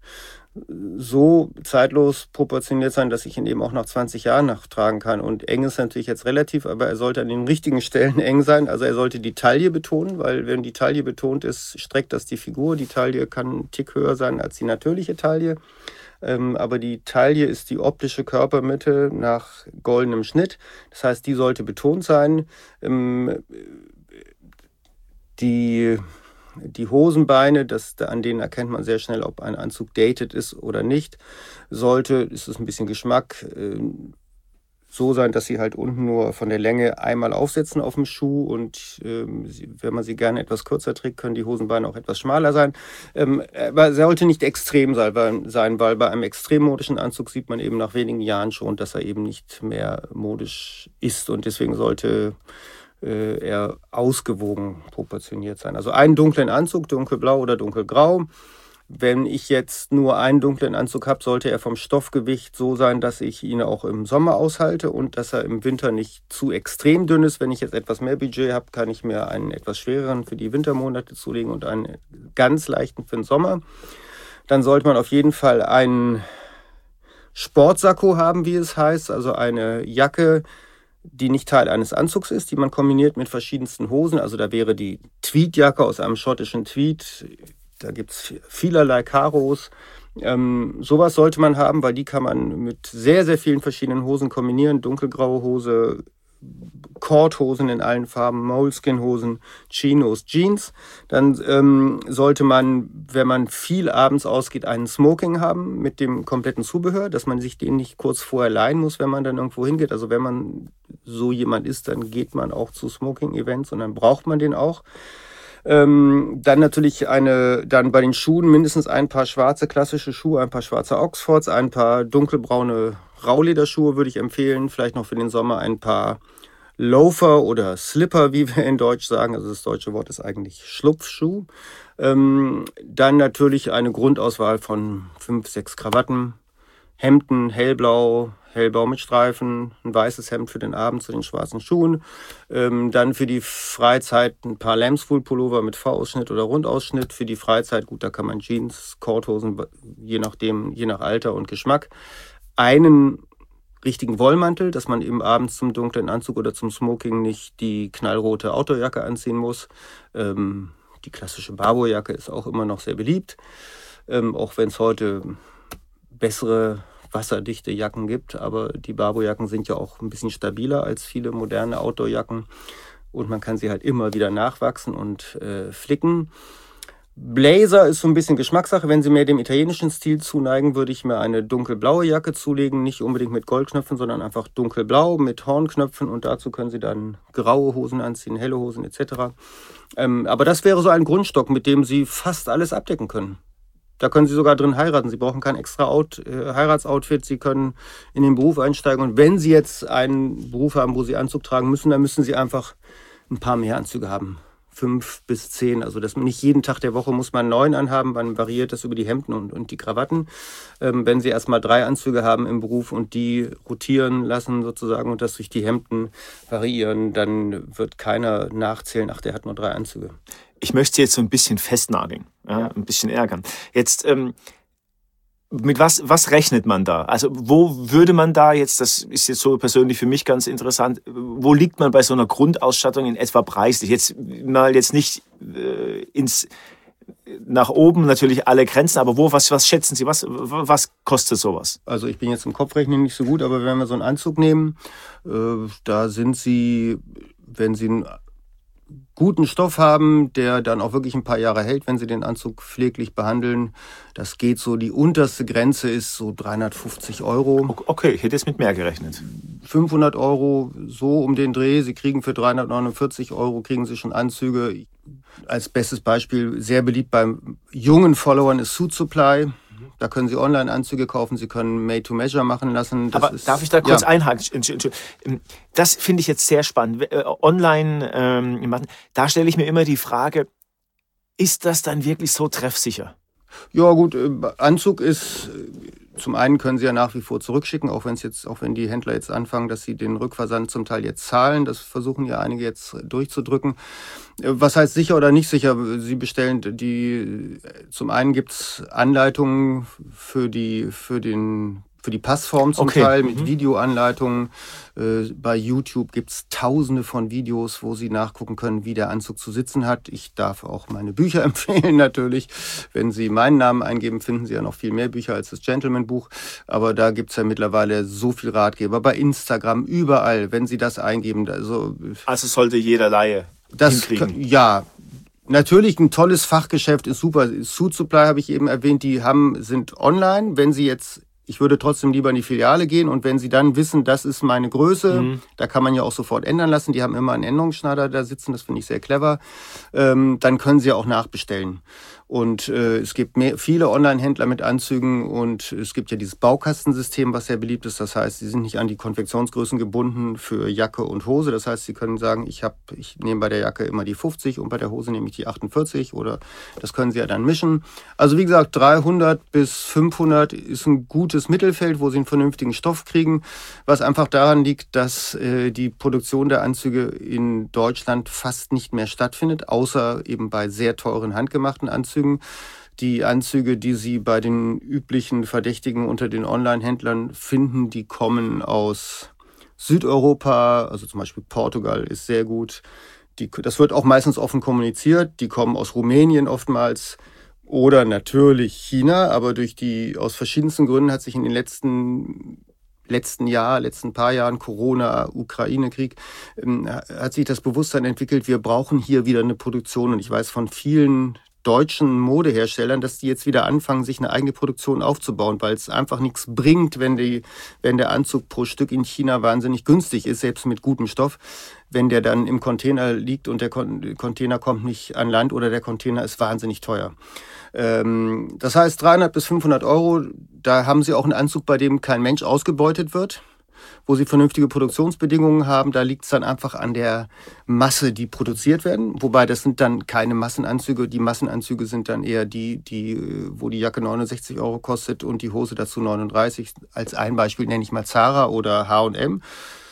so zeitlos proportioniert sein, dass ich ihn eben auch nach zwanzig Jahren noch tragen kann. Und eng ist natürlich jetzt relativ, aber er sollte an den richtigen Stellen eng sein. Also er sollte die Taille betonen, weil wenn die Taille betont ist, streckt das die Figur. Die Taille kann einen Tick höher sein als die natürliche Taille. Ähm, aber die Taille ist die optische Körpermitte nach goldenem Schnitt. Das heißt, die sollte betont sein. Ähm, die... Die Hosenbeine, das, an denen erkennt man sehr schnell, ob ein Anzug dated ist oder nicht, sollte, ist es ein bisschen Geschmack, äh, so sein, dass sie halt unten nur von der Länge einmal aufsetzen auf dem Schuh und ähm, sie, wenn man sie gerne etwas kürzer trägt, können die Hosenbeine auch etwas schmaler sein. Ähm, aber sollte nicht extrem sein, weil, sein, weil bei einem extrem modischen Anzug sieht man eben nach wenigen Jahren schon, dass er eben nicht mehr modisch ist und deswegen sollte eher ausgewogen proportioniert sein. Also einen dunklen Anzug, dunkelblau oder dunkelgrau. Wenn ich jetzt nur einen dunklen Anzug habe, sollte er vom Stoffgewicht so sein, dass ich ihn auch im Sommer aushalte und dass er im Winter nicht zu extrem dünn ist. Wenn ich jetzt etwas mehr Budget habe, kann ich mir einen etwas schwereren für die Wintermonate zulegen und einen ganz leichten für den Sommer. Dann sollte man auf jeden Fall einen Sportsacko haben, wie es heißt, also eine Jacke, die nicht Teil eines Anzugs ist, die man kombiniert mit verschiedensten Hosen. Also da wäre die Tweedjacke aus einem schottischen Tweed. Da gibt es vielerlei Karos. Ähm, sowas sollte man haben, weil die kann man mit sehr, sehr vielen verschiedenen Hosen kombinieren. Dunkelgraue Hose, Cordhosen in allen Farben, Moleskin-Hosen, Chinos, Jeans. Dann ähm, sollte man, wenn man viel abends ausgeht, einen Smoking haben mit dem kompletten Zubehör, dass man sich den nicht kurz vorher leihen muss, wenn man dann irgendwo hingeht. Also wenn man so jemand ist, dann geht man auch zu Smoking-Events und dann braucht man den auch. Ähm, dann natürlich eine, dann bei den Schuhen mindestens ein paar schwarze klassische Schuhe, ein paar schwarze Oxfords, ein paar dunkelbraune Raulederschuhe würde ich empfehlen. Vielleicht noch für den Sommer ein paar Loafer oder Slipper, wie wir in Deutsch sagen. Also das deutsche Wort ist eigentlich Schlupfschuh. Ähm, dann natürlich eine Grundauswahl von fünf, sechs Krawatten, Hemden, hellblau, hellblau mit Streifen, ein weißes Hemd für den Abend zu den schwarzen Schuhen. Ähm, dann für die Freizeit ein paar Lambswool-Pullover mit V-Ausschnitt oder Rundausschnitt. Für die Freizeit, gut, da kann man Jeans, Cordhosen, je nachdem, je nach Alter und Geschmack. Einen richtigen Wollmantel, dass man eben abends zum dunklen Anzug oder zum Smoking nicht die knallrote Outdoorjacke anziehen muss. Ähm, die klassische Barbourjacke ist auch immer noch sehr beliebt, ähm, auch wenn es heute bessere wasserdichte Jacken gibt, aber die Barbourjacken sind ja auch ein bisschen stabiler als viele moderne Outdoorjacken. und man kann sie halt immer wieder nachwachsen und äh, flicken. Blazer ist so ein bisschen Geschmackssache. Wenn Sie mehr dem italienischen Stil zuneigen, würde ich mir eine dunkelblaue Jacke zulegen. Nicht unbedingt mit Goldknöpfen, sondern einfach dunkelblau mit Hornknöpfen. Und dazu können Sie dann graue Hosen anziehen, helle Hosen et cetera. Ähm, aber das wäre so ein Grundstock, mit dem Sie fast alles abdecken können. Da können Sie sogar drin heiraten. Sie brauchen kein extra Out, äh, Heiratsoutfit. Sie können in den Beruf einsteigen. Und wenn Sie jetzt einen Beruf haben, wo Sie Anzug tragen müssen, dann müssen Sie einfach ein paar mehr Anzüge haben. Fünf bis zehn, also das nicht jeden Tag der Woche muss man neun anhaben, man variiert das über die Hemden und, und die Krawatten. Ähm, wenn Sie erstmal drei Anzüge haben im Beruf und die rotieren lassen sozusagen und das durch die Hemden variieren, dann wird keiner nachzählen, ach, der hat nur drei Anzüge. Ich möchte jetzt so ein bisschen festnageln, ja, ja. ein bisschen ärgern. Jetzt, ähm, mit was, was rechnet man da? Also wo würde man da jetzt, das ist jetzt so persönlich für mich ganz interessant, wo liegt man bei so einer Grundausstattung in etwa preislich? Jetzt mal jetzt nicht äh, ins nach oben natürlich alle Grenzen, aber wo, was, was schätzen Sie, was, was kostet sowas? Also ich bin jetzt im Kopfrechnen nicht so gut, aber wenn wir so einen Anzug nehmen, äh, da sind Sie, wenn Sie einen guten Stoff haben, der dann auch wirklich ein paar Jahre hält, wenn Sie den Anzug pfleglich behandeln. Das geht so, die unterste Grenze ist so dreihundertfünfzig Euro. Okay, ich hätte jetzt mit mehr gerechnet. fünfhundert Euro, so um den Dreh. Sie kriegen für dreihundertneunundvierzig Euro, kriegen Sie schon Anzüge. Als bestes Beispiel, sehr beliebt beim jungen Followern ist Suit Supply. Da können Sie Online-Anzüge kaufen, Sie können Made-to-Measure machen lassen. Das Aber ist, darf ich da kurz ja. einhaken? Das finde ich jetzt sehr spannend. Online, ähm, da stelle ich mir immer die Frage, ist das dann wirklich so treffsicher? Ja gut, Anzug ist, zum einen können Sie ja nach wie vor zurückschicken, auch wenn es jetzt, auch wenn die Händler jetzt anfangen, dass sie den Rückversand zum Teil jetzt zahlen. Das versuchen ja einige jetzt durchzudrücken. Was heißt sicher oder nicht sicher? Sie bestellen die, zum einen gibt's Anleitungen für die, für den für die Passform zum okay. Teil mit mhm. Videoanleitungen. Äh, bei YouTube gibt's tausende von Videos, wo Sie nachgucken können, wie der Anzug zu sitzen hat. Ich darf auch meine Bücher empfehlen natürlich. Wenn Sie meinen Namen eingeben, finden Sie ja noch viel mehr Bücher als das Gentleman-Buch. Aber da gibt's ja mittlerweile so viel Ratgeber. Bei Instagram, überall, wenn Sie das eingeben. Also, also sollte jeder Laie das hinkriegen. Ja, natürlich ein tolles Fachgeschäft ist super. Suit Supply habe ich eben erwähnt, die haben, sind online. Wenn Sie jetzt Ich würde trotzdem lieber in die Filiale gehen und wenn Sie dann wissen, das ist meine Größe, mhm. da kann man ja auch sofort ändern lassen. Die haben immer einen Änderungsschneider da sitzen, das finde ich sehr clever. Ähm, dann können Sie auch nachbestellen. Und äh, es gibt mehr, viele Online-Händler mit Anzügen und es gibt ja dieses Baukastensystem, was sehr beliebt ist. Das heißt, Sie sind nicht an die Konfektionsgrößen gebunden für Jacke und Hose. Das heißt, Sie können sagen, ich, hab, ich nehme bei der Jacke immer die fünfzig und bei der Hose nehme ich die achtundvierzig oder das können Sie ja dann mischen. Also wie gesagt, dreihundert bis fünfhundert ist ein gutes Mittelfeld, wo Sie einen vernünftigen Stoff kriegen, was einfach daran liegt, dass äh, die Produktion der Anzüge in Deutschland fast nicht mehr stattfindet, außer eben bei sehr teuren handgemachten Anzügen. Die Anzüge, die Sie bei den üblichen Verdächtigen unter den Online-Händlern finden, die kommen aus Südeuropa, also zum Beispiel Portugal ist sehr gut. Die, das wird auch meistens offen kommuniziert. Die kommen aus Rumänien oftmals oder natürlich China, aber durch die, aus verschiedensten Gründen hat sich in den letzten letzten Jahr, letzten paar Jahren, Corona, Ukraine-Krieg, ähm, hat sich das Bewusstsein entwickelt, wir brauchen hier wieder eine Produktion. Und ich weiß von vielen deutschen Modeherstellern, dass die jetzt wieder anfangen, sich eine eigene Produktion aufzubauen, weil es einfach nichts bringt, wenn, die, wenn der Anzug pro Stück in China wahnsinnig günstig ist, selbst mit gutem Stoff, wenn der dann im Container liegt und der Container kommt nicht an Land oder der Container ist wahnsinnig teuer. Ähm, das heißt, dreihundert bis fünfhundert Euro, da haben Sie auch einen Anzug, bei dem kein Mensch ausgebeutet wird, wo Sie vernünftige Produktionsbedingungen haben. Da liegt es dann einfach an der Masse, die produziert werden. Wobei das sind dann keine Massenanzüge. Die Massenanzüge sind dann eher die, die, wo die Jacke neunundsechzig Euro kostet und die Hose dazu neununddreißig. Als ein Beispiel nenne ich mal Zara oder H und M.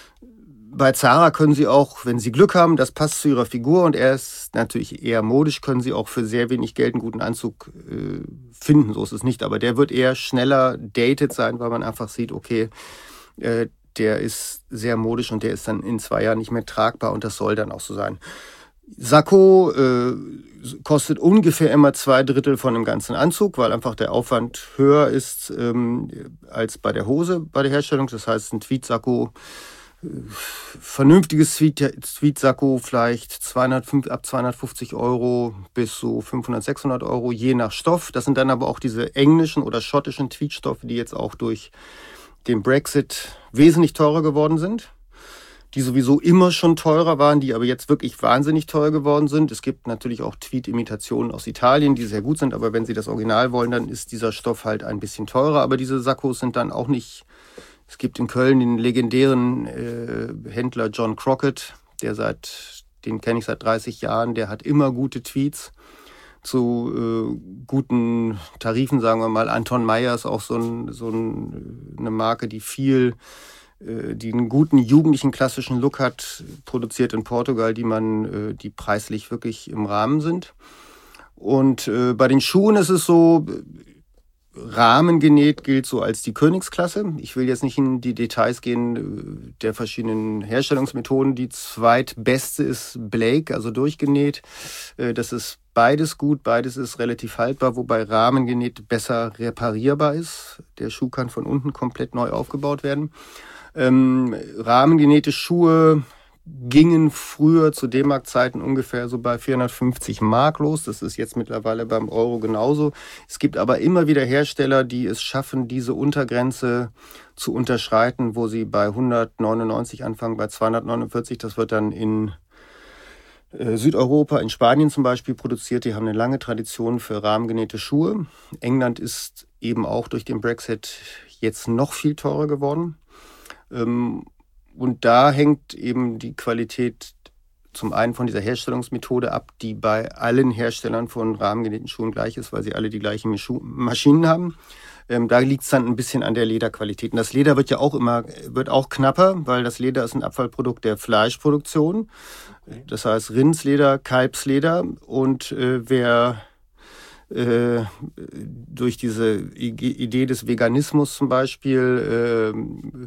Bei Zara können Sie auch, wenn Sie Glück haben, das passt zu Ihrer Figur und er ist natürlich eher modisch, können Sie auch für sehr wenig Geld einen guten Anzug äh, finden. So ist es nicht. Aber der wird eher schneller dated sein, weil man einfach sieht, okay, äh, der ist sehr modisch und der ist dann in zwei Jahren nicht mehr tragbar und das soll dann auch so sein. Sakko äh, kostet ungefähr immer zwei Drittel von dem ganzen Anzug, weil einfach der Aufwand höher ist ähm, als bei der Hose bei der Herstellung. Das heißt, ein Tweed-Sakko vernünftiges Tweed-Sakko vielleicht zweihundertfünf, ab zweihundertfünfzig Euro bis so fünfhundert, sechshundert Euro, je nach Stoff. Das sind dann aber auch diese englischen oder schottischen Tweed-Stoffe, die jetzt auch durch den Brexit wesentlich teurer geworden sind, die sowieso immer schon teurer waren, die aber jetzt wirklich wahnsinnig teuer geworden sind. Es gibt natürlich auch Tweed-Imitationen aus Italien, die sehr gut sind, aber wenn Sie das Original wollen, dann ist dieser Stoff halt ein bisschen teurer. Aber diese Sakkos sind dann auch nicht... Es gibt in Köln den legendären äh, Händler John Crockett, der seit, den kenne ich seit dreißig Jahren, der hat immer gute Tweets zu äh, guten Tarifen, sagen wir mal. Anton Meyer ist auch so, ein, so ein, eine Marke, die viel, äh, die einen guten jugendlichen klassischen Look hat, produziert in Portugal, die man, äh, die preislich wirklich im Rahmen sind. Und äh, bei den Schuhen ist es so, rahmengenäht gilt so als die Königsklasse. Ich will jetzt nicht in die Details gehen der verschiedenen Herstellungsmethoden. Die zweitbeste ist Blake, also durchgenäht. Das ist beides gut, beides ist relativ haltbar, wobei rahmengenäht besser reparierbar ist. Der Schuh kann von unten komplett neu aufgebaut werden. Ähm, rahmengenähte Schuhe gingen früher zu D-Mark-Zeiten ungefähr so bei vierhundertfünfzig Mark los. Das ist jetzt mittlerweile beim Euro genauso. Es gibt aber immer wieder Hersteller, die es schaffen, diese Untergrenze zu unterschreiten, wo sie bei hundertneunundneunzig anfangen, bei zweihundertneunundvierzig. Das wird dann in äh, Südeuropa, in Spanien zum Beispiel produziert. Die haben eine lange Tradition für rahmengenähte Schuhe. England ist eben auch durch den Brexit jetzt noch viel teurer geworden. Ähm, Und da hängt eben die Qualität zum einen von dieser Herstellungsmethode ab, die bei allen Herstellern von rahmengenähten Schuhen gleich ist, weil sie alle die gleichen Maschinen haben. Ähm, da liegt es dann ein bisschen an der Lederqualität. Und das Leder wird ja auch immer wird auch knapper, weil das Leder ist ein Abfallprodukt der Fleischproduktion. Das heißt Rindsleder, Kalbsleder. Und äh, wer äh, durch diese Idee des Veganismus zum Beispiel äh,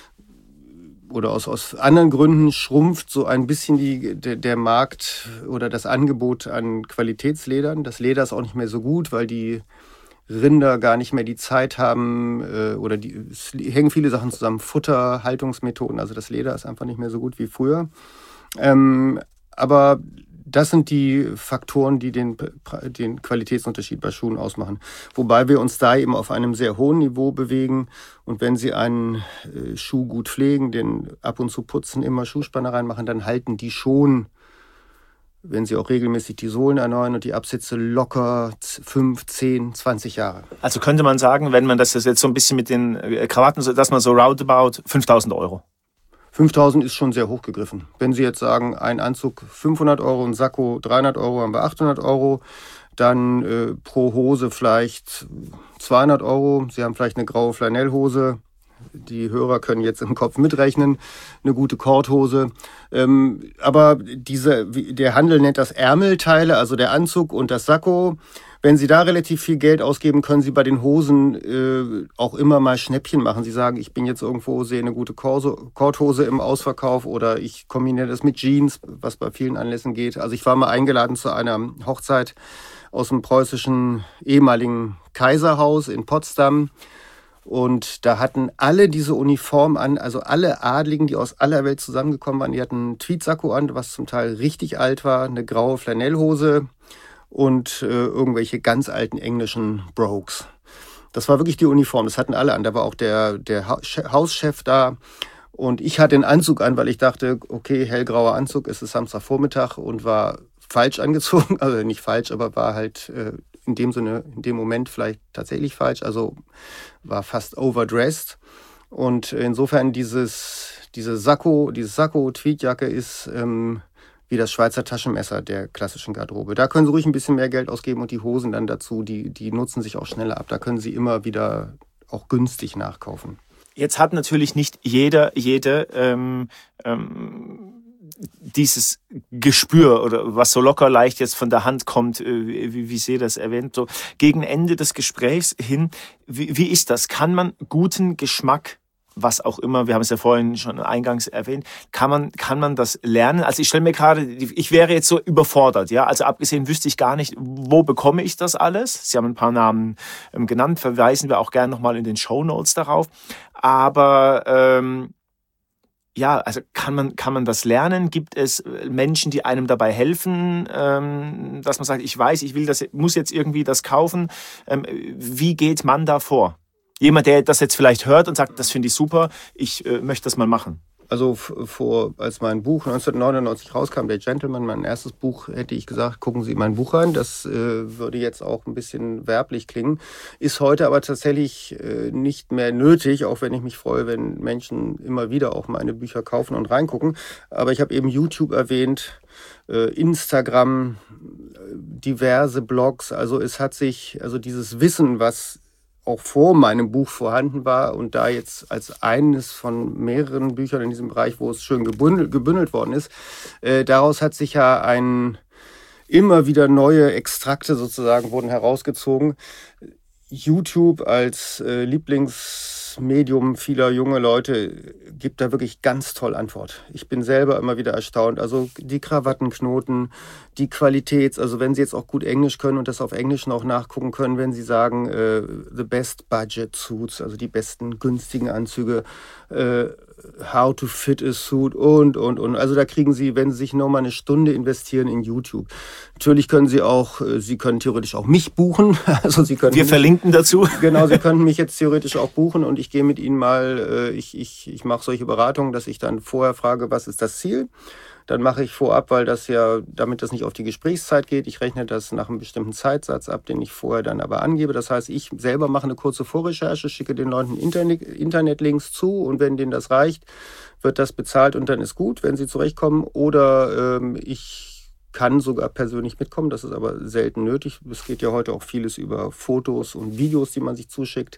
oder aus, aus anderen Gründen schrumpft so ein bisschen die, der, der Markt oder das Angebot an Qualitätsledern. Das Leder ist auch nicht mehr so gut, weil die Rinder gar nicht mehr die Zeit haben äh, oder die, es hängen viele Sachen zusammen. Futter, Haltungsmethoden, also das Leder ist einfach nicht mehr so gut wie früher. Ähm, aber das sind die Faktoren, die den, den Qualitätsunterschied bei Schuhen ausmachen. Wobei wir uns da eben auf einem sehr hohen Niveau bewegen. Und wenn Sie einen äh, Schuh gut pflegen, den ab und zu putzen, immer Schuhspanner reinmachen, dann halten die schon, wenn Sie auch regelmäßig die Sohlen erneuern und die Absätze, locker fünf, zehn, zwanzig Jahre. Also könnte man sagen, wenn man das jetzt so ein bisschen mit den Krawatten, dass man so roundabout fünftausend Euro. fünftausend ist schon sehr hoch gegriffen. Wenn Sie jetzt sagen, ein Anzug fünfhundert Euro, ein Sakko dreihundert Euro, haben wir achthundert Euro. Dann äh, pro Hose vielleicht zweihundert Euro. Sie haben vielleicht eine graue Flanellhose. Die Hörer können jetzt im Kopf mitrechnen. Eine gute Korthose. Ähm, aber diese, der Handel nennt das Ärmelteile, also der Anzug und das Sakko. Wenn Sie da relativ viel Geld ausgeben, können Sie bei den Hosen äh, auch immer mal Schnäppchen machen. Sie sagen, ich bin jetzt irgendwo, sehe eine gute Korthose im Ausverkauf oder ich kombiniere das mit Jeans, was bei vielen Anlässen geht. Also ich war mal eingeladen zu einer Hochzeit aus dem preußischen ehemaligen Kaiserhaus in Potsdam. Und da hatten alle diese Uniform an, also alle Adligen, die aus aller Welt zusammengekommen waren, die hatten einen Tweed-Sakko an, was zum Teil richtig alt war, eine graue Flanellhose und äh, irgendwelche ganz alten englischen Brogues. Das war wirklich die Uniform, das hatten alle an. Da war auch der, der Hauschef da und ich hatte einen Anzug an, weil ich dachte, okay, hellgrauer Anzug, es ist Samstagvormittag und war falsch angezogen, also nicht falsch, aber war halt äh, in dem Sinne, in dem Moment vielleicht tatsächlich falsch, also war fast overdressed. Und insofern dieses, diese Sakko, dieses Sakko-Tweedjacke ist ähm, wie das Schweizer Taschenmesser der klassischen Garderobe. Da können Sie ruhig ein bisschen mehr Geld ausgeben und die Hosen dann dazu, die, die nutzen sich auch schneller ab. Da können Sie immer wieder auch günstig nachkaufen. Jetzt hat natürlich nicht jeder, jede ähm, ähm, dieses Gespür oder was so locker leicht jetzt von der Hand kommt, wie, wie Sie das erwähnt, so gegen Ende des Gesprächs hin, wie, wie ist das? Kann man guten Geschmack, was auch immer, wir haben es ja vorhin schon eingangs erwähnt, kann man, kann man das lernen? Also ich stelle mir gerade, ich wäre jetzt so überfordert, ja, also abgesehen wüsste ich gar nicht, wo bekomme ich das alles? Sie haben ein paar Namen ähm, genannt, verweisen wir auch gerne nochmal in den Shownotes darauf, aber ähm, ja, also kann man, kann man das lernen? Gibt es Menschen, die einem dabei helfen, ähm, dass man sagt, ich weiß, ich will das, muss jetzt irgendwie das kaufen? Ähm, wie geht man da vor? Jemand, der das jetzt vielleicht hört und sagt, das finde ich super, ich äh, möchte das mal machen. Also vor, als mein Buch neunzehnhundertneunundneunzig rauskam, Der Gentleman, mein erstes Buch, hätte ich gesagt, gucken Sie in mein Buch rein. Das äh, würde jetzt auch ein bisschen werblich klingen, ist heute aber tatsächlich äh, nicht mehr nötig, auch wenn ich mich freue, wenn Menschen immer wieder auch meine Bücher kaufen und reingucken. Aber ich habe eben YouTube erwähnt, äh, Instagram, diverse Blogs. Also es hat sich, also dieses Wissen, was auch vor meinem Buch vorhanden war und da jetzt als eines von mehreren Büchern in diesem Bereich, wo es schön gebündelt, gebündelt worden ist, äh, daraus hat sich ja ein immer wieder neue Extrakte sozusagen wurden herausgezogen. YouTube als äh, Lieblingsmedium vieler junge Leute gibt da wirklich ganz toll Antwort. Ich bin selber immer wieder erstaunt. Also die Krawattenknoten, die Qualität, also wenn Sie jetzt auch gut Englisch können und das auf Englisch noch nachgucken können, wenn Sie sagen, äh, the best budget suits, also die besten günstigen Anzüge, äh, how to fit a suit und, und, und. Also da kriegen Sie, wenn Sie sich nur mal eine Stunde investieren in YouTube. Natürlich können Sie auch, Sie können theoretisch auch mich buchen. Also Sie können Wir verlinken dazu. Genau, Sie können mich jetzt theoretisch auch buchen und ich gehe mit Ihnen mal, ich, ich, ich mache solche Beratungen, dass ich dann vorher frage, was ist das Ziel? Dann mache ich vorab, weil das ja, damit das nicht auf die Gesprächszeit geht, ich rechne das nach einem bestimmten Zeitsatz ab, den ich vorher dann aber angebe. Das heißt, ich selber mache eine kurze Vorrecherche, schicke den Leuten Internet, Internetlinks zu und wenn denen das reicht, wird das bezahlt und dann ist gut, wenn sie zurechtkommen. Oder ähm, ich kann sogar persönlich mitkommen, das ist aber selten nötig. Es geht ja heute auch vieles über Fotos und Videos, die man sich zuschickt.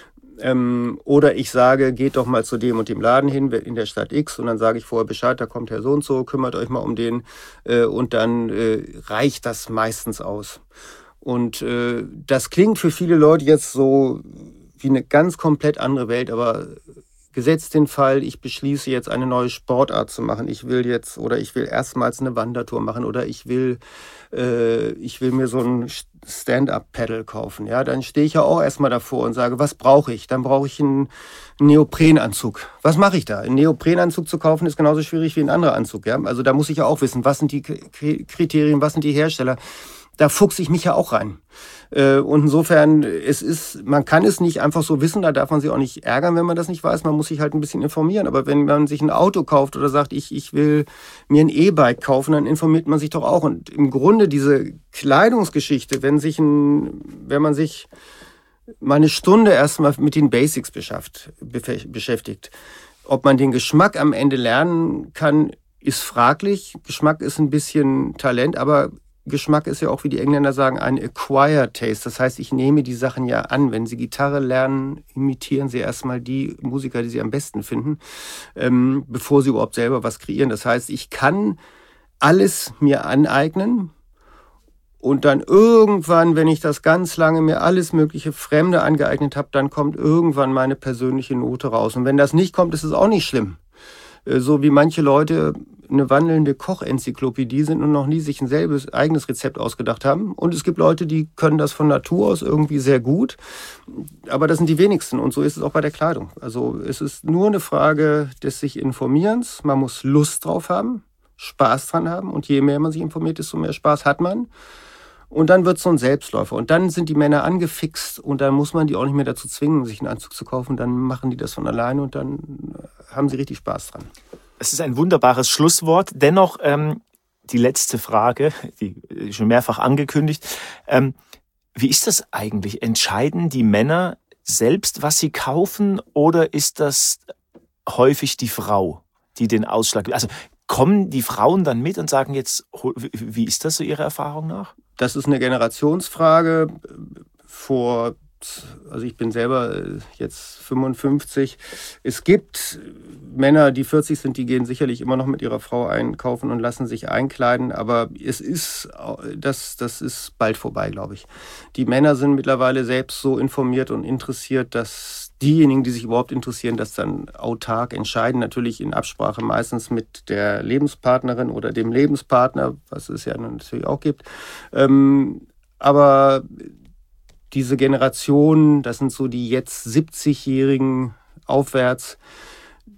Ähm, oder ich sage, geht doch mal zu dem und dem Laden hin in der Stadt X und dann sage ich vorher Bescheid, da kommt Herr so und so, kümmert euch mal um den äh, und dann äh, reicht das meistens aus. Und äh, das klingt für viele Leute jetzt so wie eine ganz komplett andere Welt, aber gesetzt den Fall, ich beschließe jetzt eine neue Sportart zu machen, ich will jetzt oder ich will erstmals eine Wandertour machen oder ich will, äh, ich will mir so ein Stand-up-Paddle kaufen, ja, dann stehe ich ja auch erstmal davor und sage, was brauche ich? Dann brauche ich einen Neoprenanzug. Was mache ich da? Einen Neoprenanzug zu kaufen ist genauso schwierig wie ein anderer Anzug, ja. Also da muss ich ja auch wissen, was sind die Kriterien, was sind die Hersteller. Da fuchse ich mich ja auch rein. Und insofern, es ist, man kann es nicht einfach so wissen, da darf man sich auch nicht ärgern, wenn man das nicht weiß. Man muss sich halt ein bisschen informieren. Aber wenn man sich ein Auto kauft oder sagt, ich, ich will mir ein E-Bike kaufen, dann informiert man sich doch auch. Und im Grunde diese Kleidungsgeschichte, wenn sich ein, wenn man sich mal eine Stunde erstmal mit den Basics beschafft, beschäftigt, ob man den Geschmack am Ende lernen kann, ist fraglich. Geschmack ist ein bisschen Talent, aber Geschmack ist ja auch, wie die Engländer sagen, ein acquired taste. Das heißt, ich nehme die Sachen ja an. Wenn Sie Gitarre lernen, imitieren Sie erstmal die Musiker, die Sie am besten finden, ähm, bevor Sie überhaupt selber was kreieren. Das heißt, ich kann alles mir aneignen und dann irgendwann, wenn ich das ganz lange mir alles mögliche Fremde angeeignet habe, dann kommt irgendwann meine persönliche Note raus. Und wenn das nicht kommt, ist es auch nicht schlimm. So wie manche Leute eine wandelnde Kochenzyklopädie sind und noch nie sich ein selbes eigenes Rezept ausgedacht haben. Und es gibt Leute, die können das von Natur aus irgendwie sehr gut. Aber das sind die wenigsten. Und so ist es auch bei der Kleidung. Also es ist nur eine Frage des sich Informierens. Man muss Lust drauf haben, Spaß dran haben. Und je mehr man sich informiert, desto mehr Spaß hat man. Und dann wird es so ein Selbstläufer. Und dann sind die Männer angefixt und dann muss man die auch nicht mehr dazu zwingen, sich einen Anzug zu kaufen. Dann machen die das von alleine und dann haben sie richtig Spaß dran. Es ist ein wunderbares Schlusswort. Dennoch ähm, die letzte Frage, die schon mehrfach angekündigt. Ähm, wie ist das eigentlich? Entscheiden die Männer selbst, was sie kaufen, oder ist das häufig die Frau, die den Ausschlag... Also kommen die Frauen dann mit und sagen jetzt, wie ist das so Ihrer Erfahrung nach? Das ist eine Generationsfrage. Vor, also ich bin selber jetzt fünfundfünfzig. Es gibt Männer, die vierzig sind, die gehen sicherlich immer noch mit ihrer Frau einkaufen und lassen sich einkleiden. Aber es ist, das, das ist bald vorbei, glaube ich. Die Männer sind mittlerweile selbst so informiert und interessiert, dass diejenigen, die sich überhaupt interessieren, das dann autark entscheiden. Natürlich in Absprache meistens mit der Lebenspartnerin oder dem Lebenspartner, was es ja natürlich auch gibt. Ähm, aber diese Generation, das sind so die jetzt siebzigjährigen aufwärts,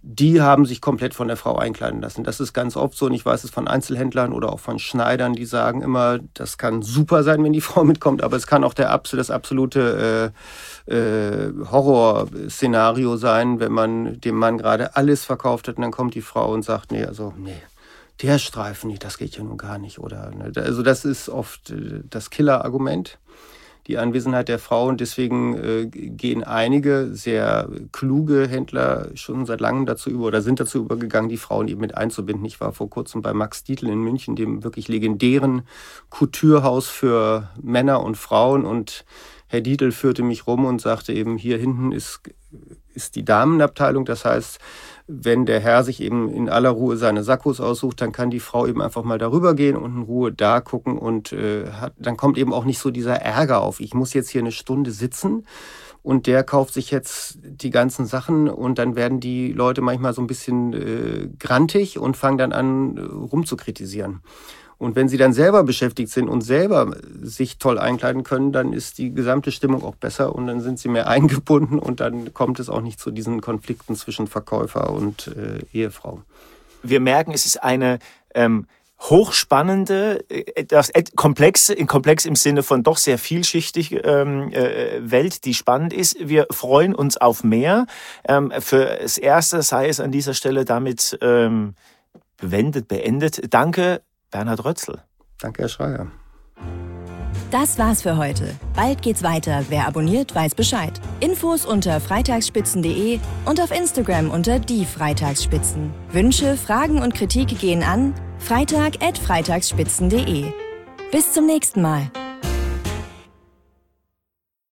die haben sich komplett von der Frau einkleiden lassen. Das ist ganz oft so und ich weiß es von Einzelhändlern oder auch von Schneidern, die sagen immer, das kann super sein, wenn die Frau mitkommt, aber es kann auch der, das absolute äh, äh, Horrorszenario sein, wenn man dem Mann gerade alles verkauft hat und dann kommt die Frau und sagt, nee, also nee, der Streifen nicht, das geht ja nun gar nicht. Oder, ne? Also das ist oft äh, das Killer-Argument, die Anwesenheit der Frau. Und deswegen äh, gehen einige sehr kluge Händler schon seit langem dazu über oder sind dazu übergegangen, die Frauen eben mit einzubinden. Ich war vor kurzem bei Max Dietl in München, dem wirklich legendären Couturehaus für Männer und Frauen. Und Herr Dietl führte mich rum und sagte eben, hier hinten ist, ist die Damenabteilung. Das heißt, wenn der Herr sich eben in aller Ruhe seine Sakkos aussucht, dann kann die Frau eben einfach mal darüber gehen und in Ruhe da gucken und äh, hat, dann kommt eben auch nicht so dieser Ärger auf. Ich muss jetzt hier eine Stunde sitzen und der kauft sich jetzt die ganzen Sachen und dann werden die Leute manchmal so ein bisschen äh, grantig und fangen dann an, äh, rumzukritisieren. Und wenn sie dann selber beschäftigt sind und selber sich toll einkleiden können, dann ist die gesamte Stimmung auch besser und dann sind sie mehr eingebunden und dann kommt es auch nicht zu diesen Konflikten zwischen Verkäufer und äh, Ehefrau. Wir merken, es ist eine ähm, hochspannende, etwas komplexe, komplex im Sinne von doch sehr vielschichtig ähm, äh, Welt, die spannend ist. Wir freuen uns auf mehr. Ähm, für das Erste sei es an dieser Stelle damit ähm, bewendet, beendet. Danke, Bernhard Rötzl. Danke, Herr Schreier. Das war's für heute. Bald geht's weiter. Wer abonniert, weiß Bescheid. Infos unter freitagsspitzen punkt de und auf Instagram unter die Freitagsspitzen. Wünsche, Fragen und Kritik gehen an freitag at freitagsspitzen punkt de. Bis zum nächsten Mal.